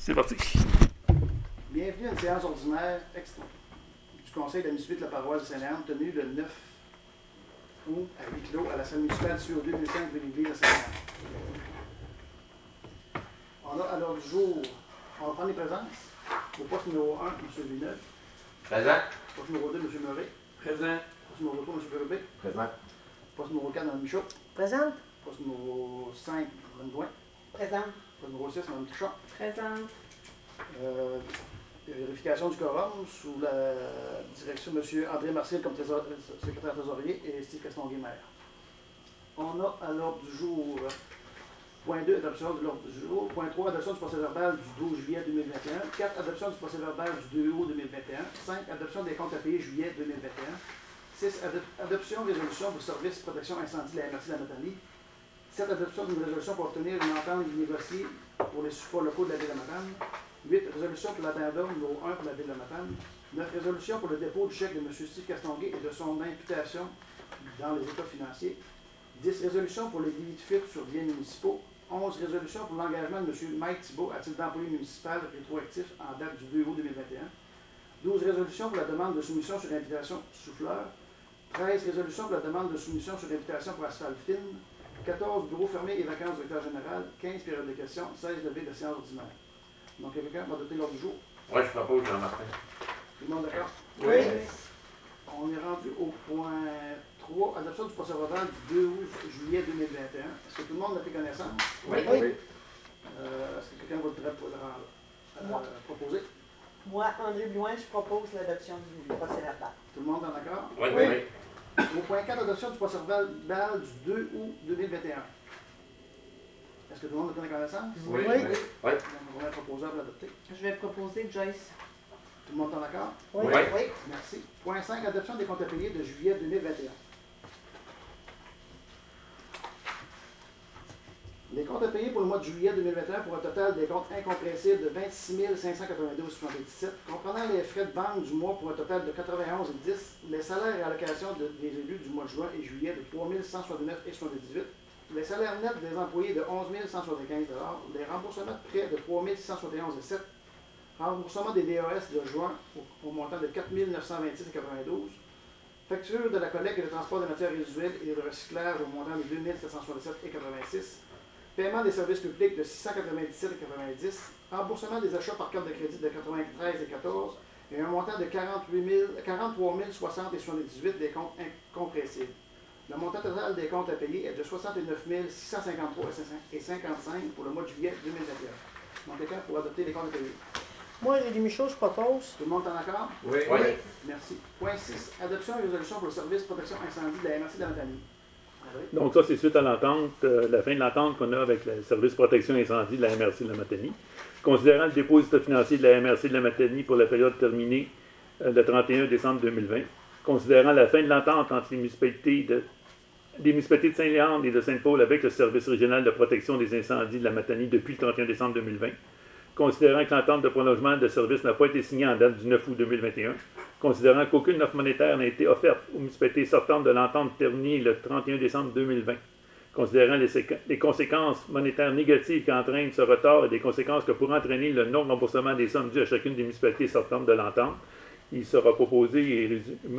C'est parti. Bienvenue à une séance ordinaire du Conseil de la municipalité de la paroisse de Saint-Léandre, tenue le 9 août à huis clos à la salle municipale sur 2005 de l'église de Saint-Léandre. On a à l'ordre du jour, on va prendre les présences. Au poste numéro 1, M. Villeneuve. Présent. Poste numéro 2, M. Murray. Présent. Poste numéro 3, M. Pérubé. Présent. Poste numéro 4, Mme Michaud. Présente. Poste numéro 5, Mme Douin. Présente. Poste numéro 6, Mme Touchon. Présente. Vérification du quorum sous la direction de M. André Marcel comme secrétaire trésorier et Steve Castonguay-Maire. On a à l'ordre du jour, point 2, adoption de l'ordre du jour. Point 3, adoption du procès-verbal du 12 juillet 2021. 4, adoption du procès-verbal du 2 août 2021. 5, adoption des comptes à payer juillet 2021. 6, adoption de résolution pour service protection incendie de la MRC de la Matanie. 7, adoption d'une résolution pour obtenir une entente négociée pour les supports locaux de la ville de Matane. 8, résolution pour l'addendum numéro 1 pour la ville de Matane. 9, résolution pour le dépôt du chèque de M. Steve Castonguay et de son imputation dans les états financiers. 10, résolution pour les délits de fuite sur biens municipaux. 11, résolution pour l'engagement de M. Mike Thibault à titre d'employé municipal rétroactif en date du 2 août 2021. 12, résolution pour la demande de soumission sur invitation souffleur. 13, résolution pour la demande de soumission sur invitation pour asphalte fine. 14, bureau fermé et vacances du directeur général. 15, période de questions. 16, levée de séance ordinaire. Donc, quelqu'un va adopter l'ordre du jour. Oui, je propose Jean-Martin. Tout le monde d'accord? Oui. On est rendu au point 3, adoption du procès-verbal du 2 août juillet 2021. Est-ce que tout le monde a pris connaissance? Oui. Est-ce que quelqu'un va proposer? Moi, André Blouin, je propose l'adoption du procès-verbal. Tout le monde est d'accord? Oui. Au point 4, adoption du procès-verbal du 2 août 2021. Est-ce que tout le monde a pris connaissance? Oui. Oui. Oui. Donc, on va proposer à l'adopter. Je vais proposer Joyce. Tout le monde est d'accord? Oui. Oui. Merci. Point 5, adoption des comptes à payer de juillet 2021. Les comptes à payer pour le mois de juillet 2021 pour un total des comptes incompressibles de 26 592,77, comprenant les frais de banque du mois pour un total de 91,10, les salaires et allocations des élus du mois de juin et juillet de 3 169,78, les salaires nets des employés de 11 175 les remboursements de prêts de 3 671,7, remboursement des DAS de juin au montant de 4 926,92, facture de la collecte et le transport de matières résiduelles et de recyclage au montant de 2 767,86, paiement des services publics de 697,90, remboursement des achats par carte de crédit de 93,14 et un montant de 43 060,78 des comptes incompressibles. Le montant total des comptes à payer est de 69 653,55 pour le mois de juillet 2021. Donc, quelqu'un pour adopter les comptes à payer. Moi, Julie Michaud, je propose. Tout le monde est en accord? Oui. Merci. Point 6. Adoption et résolution pour le service protection incendie de la MRC de la Matanie. Donc ça, c'est suite à l'entente, la fin de l'entente qu'on a avec le service protection incendie de la MRC de la Matanie. Considérant le dépôt d'état financier de la MRC de la Matanie pour la période terminée le 31 décembre 2020, considérant la fin de l'entente entre les municipalités de Saint-Léandre et de Sainte-Paul avec le service régional de protection des incendies de la Matanie depuis le 31 décembre 2020, considérant que l'entente de prolongement de service n'a pas été signée en date du 9 août 2021, considérant qu'aucune offre monétaire n'a été offerte aux municipalités sortantes de l'entente terminée le 31 décembre 2020, considérant les conséquences monétaires négatives qu'entraîne ce retard et des conséquences que pourrait entraîner le non-remboursement des sommes dues à chacune des municipalités sortantes de l'entente, il sera proposé et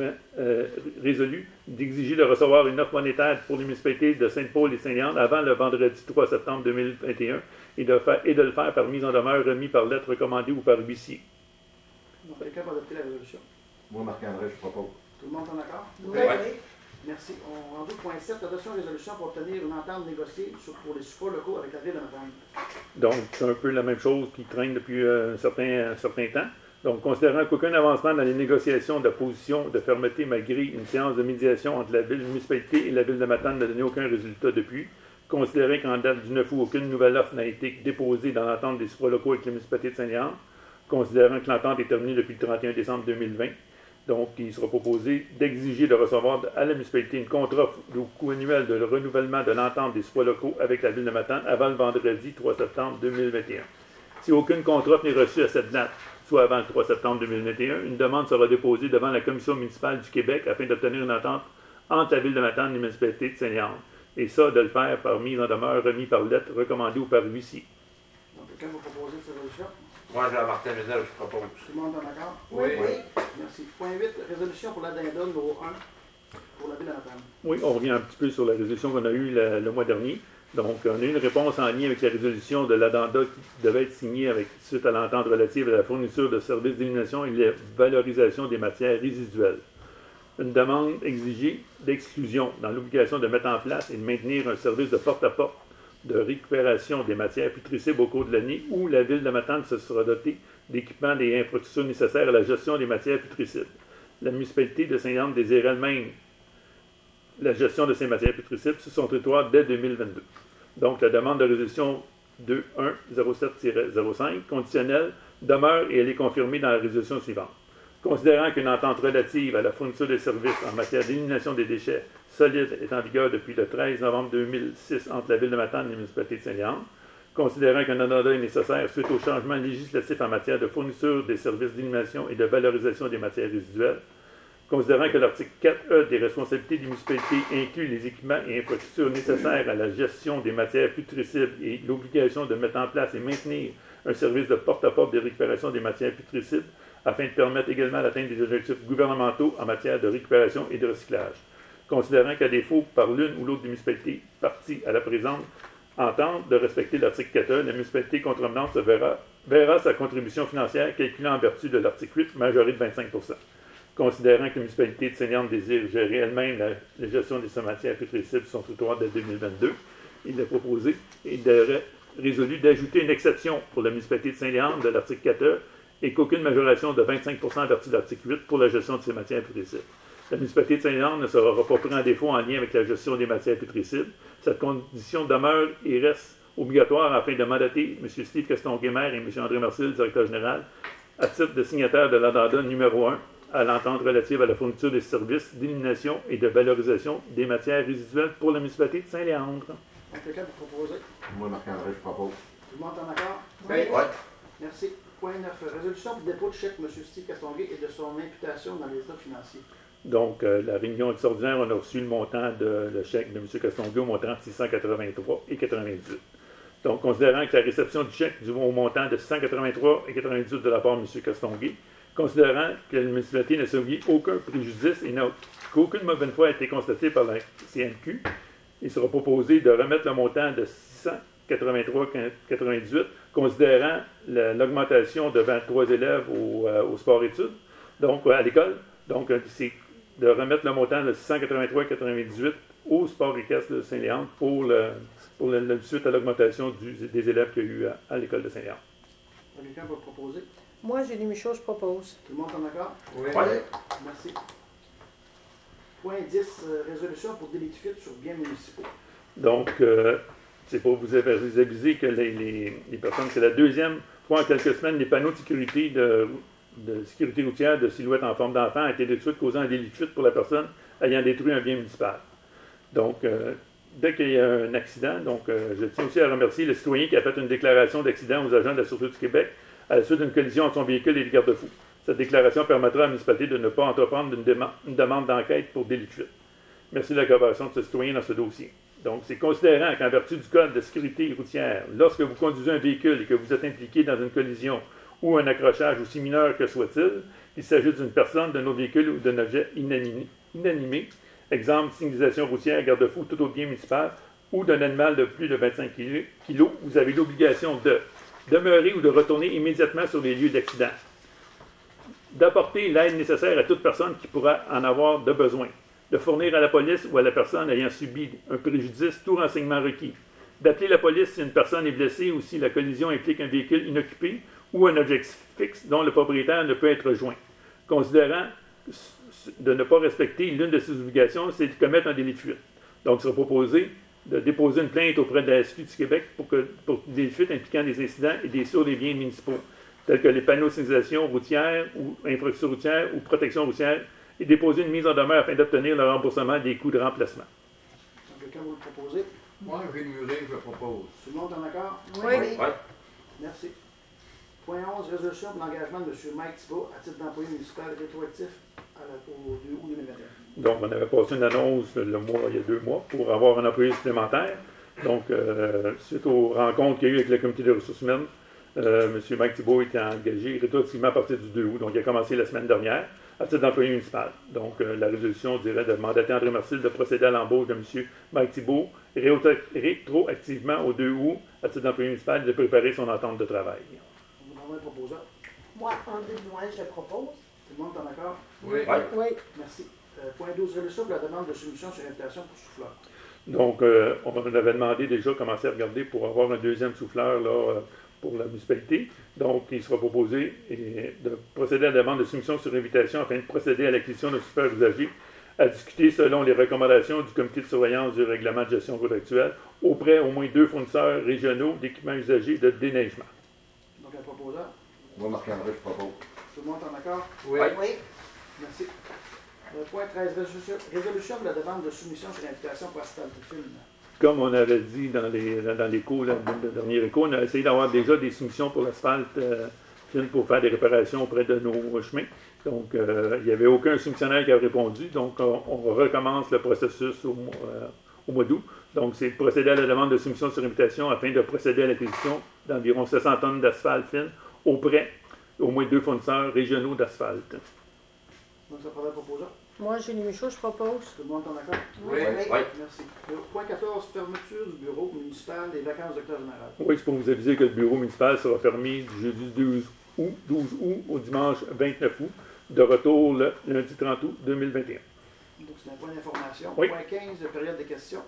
résolu d'exiger de recevoir une offre monétaire pour les municipalités de Sainte-Paul et Saint-Léandre avant le vendredi 3 septembre 2021 et de le faire par mise en demeure remis par lettre recommandée ou par huissier. Donc, quelqu'un va adopter la résolution. Moi, Marc-André, je propose. Tout le monde est en accord? Oui. Merci. On rendu au point 7, adoption et résolution pour obtenir une entente négociée pour les supports locaux avec la ville de Matane. Donc, c'est un peu la même chose qui traîne depuis un certain temps. Donc, considérant qu'aucun avancement dans les négociations de position de fermeté malgré une séance de médiation entre la municipalité et la ville de Matane n'a donné aucun résultat depuis, considérant qu'en date du 9 août, aucune nouvelle offre n'a été déposée dans l'entente des supports locaux avec la municipalité de Saint-Léandre, considérant que l'entente est terminée depuis le 31 décembre 2020. Donc, il sera proposé d'exiger de recevoir à la municipalité une contre-offre au coût annuel de renouvellement de l'entente des supports locaux avec la ville de Matane avant le vendredi 3 septembre 2021. Si aucune contre-offre n'est reçue à cette date, soit avant le 3 septembre 2021, une demande sera déposée devant la Commission municipale du Québec afin d'obtenir une entente entre la ville de Matane et la municipalité de Saint-Léandre. Et ça, de le faire par mise en demeure remis par lettre recommandée ou par huissier. Donc, Quelqu'un va proposer cette résolution? Moi, Jean-Martin Ménel, je propose. Tout le monde est en accord? Oui. Merci. Point 8, résolution pour l'addendum numéro 1 pour la ville de Matane. Oui, on revient un petit peu sur la résolution qu'on a eue le mois dernier. Donc, on a eu une réponse en lien avec la résolution de l'addenda qui devait être signée suite à l'entente relative à la fourniture de services d'élimination et la valorisation des matières résiduelles. Une demande exigée d'exclusion dans l'obligation de mettre en place et de maintenir un service de porte-à-porte de récupération des matières putricibles au cours de l'année où la ville de Matane se sera dotée d'équipements et infrastructures nécessaires à la gestion des matières putricibles. La municipalité de Saint-Léandre désire elle-même la gestion de ces matières putricibles sur son territoire dès 2022. Donc, la demande de résolution 2107-05 conditionnelle demeure et elle est confirmée dans la résolution suivante. Considérant qu'une entente relative à la fourniture des services en matière d'élimination des déchets solides est en vigueur depuis le 13 novembre 2006 entre la ville de Matane et la municipalité de Saint-Léandre, considérant qu'un addenda est nécessaire suite au changement législatif en matière de fourniture des services d'élimination et de valorisation des matières résiduelles, considérant que l'article 4E des responsabilités des municipalités inclut les équipements et infrastructures nécessaires à la gestion des matières putricibles et l'obligation de mettre en place et maintenir un service de porte-à-porte de récupération des matières putricibles afin de permettre également l'atteinte des objectifs gouvernementaux en matière de récupération et de recyclage. Considérant qu'à défaut par l'une ou l'autre des municipalités parties à la présente entente de respecter l'article 4E, la municipalité contrevenante verra sa contribution financière calculée en vertu de l'article 8 majorée de 25 %. Considérant que la municipalité de Saint-Léandre désire gérer elle-même la gestion des matières putricibles sur son territoire dès 2022, il a proposé et résolu d'ajouter une exception pour la municipalité de Saint-Léandre de l'article 4E et qu'aucune majoration de 25 % en vertu de l'article 8 pour la gestion de ces matières putricibles. La municipalité de Saint-Léandre ne sera pas prise en défaut en lien avec la gestion des matières putricibles. Cette condition demeure et reste obligatoire afin de mandater M. Steve Castonguay-Maire et M. André Marcil, directeur général, à titre de signataire de l'addenda numéro 1 à l'entente relative à la fourniture des services d'élimination et de valorisation des matières résiduelles pour la municipalité de Saint-Léandre. Quelqu'un pour proposer? Moi, Marc-André, je propose. Tout le monde est en accord? Oui. Merci. Point 9. Résolution pour dépôt de chèque M. Steve Castonguay et de son imputation dans les états financiers. Donc, la réunion extraordinaire, on a reçu le montant de le chèque de M. Castonguay au montant de 683,98. Donc, considérant que la réception du chèque au montant de 683,98 de la part de M. Castonguay, considérant que la municipalité n'a subi aucun préjudice et qu'aucune mauvaise foi a été constatée par la CNQ, il sera proposé de remettre le montant de 683,98, considérant l'augmentation de 23 élèves au sport-études, donc à l'école. Donc, c'est de remettre le montant de 683,98 au sport équestre de Saint-Léandre pour suite à l'augmentation des élèves qu'il y a eu à l'école de Saint-Léandre. Quelqu'un va proposer? Moi, Julie Michaud, je propose. Tout le monde est en accord? Oui. Merci. Point 10. Résolution pour délit de fuite sur biens municipaux. Donc, c'est pour vous aviser que les personnes, c'est la deuxième fois en quelques semaines, les panneaux de sécurité de sécurité routière de silhouette en forme d'enfant a été détruite, causant un délit de fuite pour la personne ayant détruit un bien municipal. Donc, dès qu'il y a un accident, je tiens aussi à remercier le citoyen qui a fait une déclaration d'accident aux agents de la Sûreté du Québec à la suite d'une collision entre son véhicule et les garde-fous. Cette déclaration permettra à la municipalité de ne pas entreprendre une demande d'enquête pour délit de fuite. Merci de la collaboration de ce citoyen dans ce dossier. Donc, c'est considérant qu'en vertu du Code de sécurité routière, lorsque vous conduisez un véhicule et que vous êtes impliqué dans une collision ou un accrochage aussi mineur que soit-il, qu'il s'agisse d'une personne, d'un autre véhicule ou d'un objet inanimé, exemple, signalisation routière, garde-fou, tout autre bien municipal, ou d'un animal de plus de 25 kg, vous avez l'obligation de demeurer ou de retourner immédiatement sur les lieux d'accident, d'apporter l'aide nécessaire à toute personne qui pourra en avoir de besoin, de fournir à la police ou à la personne ayant subi un préjudice tout renseignement requis, d'appeler la police si une personne est blessée ou si la collision implique un véhicule inoccupé ou un objet fixe dont le propriétaire ne peut être joint. Considérant de ne pas respecter l'une de ces obligations, c'est de commettre un délit de fuite. Donc, il sera proposé de déposer une plainte auprès de la SQ du Québec pour des fuites impliquant des incidents et sur des biens municipaux, tels que les panneaux de signalisation routière ou infrastructure routière ou protection routière, et déposer une mise en demeure afin d'obtenir le remboursement des coûts de remplacement. Quelqu'un va le proposer? Moi, Gilles Muret, je propose. Tout le monde est en accord? Oui. Merci. Point 11. Résolution pour l'engagement de M. Mike Thibault à titre d'employé municipal rétroactif au 2 août 2021. Donc, on avait passé une annonce il y a 2 mois pour avoir un employé supplémentaire. Donc, suite aux rencontres qu'il y a eu avec le comité des ressources humaines, M. Mike Thibault était engagé rétroactivement à partir du 2 août, donc il a commencé la semaine dernière, à titre d'employé municipal. Donc, la résolution dirait de mandater André Marcil de procéder à l'embauche de M. Mike Thibault rétroactivement au 2 août, à titre d'employé municipal, et de préparer son entente de travail. Vous avez un proposant. Moi, André Blouin, je propose. Tout le monde est en accord? Oui. Oui. Merci. Point 12, résolution pour la demande de soumission sur invitation pour souffleur. Donc, on avait demandé déjà commencer à regarder pour avoir un deuxième souffleur là, pour la municipalité. Donc, il sera proposé de procéder à la demande de soumission sur invitation afin de procéder à l'acquisition d'un souffleur usagé à discuter selon les recommandations du comité de surveillance du règlement de gestion route actuel auprès au moins 2 fournisseurs régionaux d'équipements usagés de déneigement. Donc, un proposant. Moi, Marc-André, je propose. Tout le monde est en accord? Oui. Oui. Merci. Point 13, résolution de la demande de soumission sur invitation pour Asphalt Film. Comme on avait dit dans les cours, le dernier écho, on a essayé d'avoir déjà des soumissions pour l'asphalte fine pour faire des réparations auprès de nos chemins. Donc, il n'y avait aucun soumissionnaire qui a répondu. Donc, on recommence le processus au mois d'août. Donc, c'est de procéder à la demande de soumission sur invitation afin de procéder à l'acquisition d'environ 700 tonnes d'asphalte fine auprès au moins 2 fournisseurs régionaux d'asphalte. Donc, ça prendra un proposant. Moi, Julie Michaud, je propose. Tout le monde est en accord? Oui. Merci. Point 14, fermeture du bureau municipal des vacances docteur général. Oui, c'est pour vous aviser que le bureau municipal sera fermé du jeudi 12 août au dimanche 29 août, de retour le lundi 30 août 2021. Donc, c'est un point d'information. Oui. Point 15, période des questions.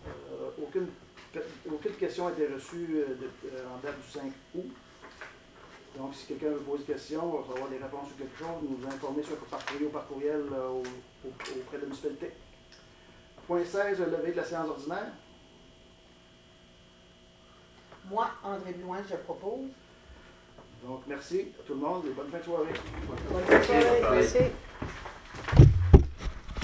Aucune question a été reçue en date du 5 août. Donc, si quelqu'un veut poser des questions, on va avoir des réponses sur quelque chose, nous informer soit par courrier ou par courriel auprès de la municipalité. Point 16, levée de la séance ordinaire. Moi, André Blouin, je propose. Donc, merci à tout le monde et bonne fin de soirée. Bonne soirée. Merci.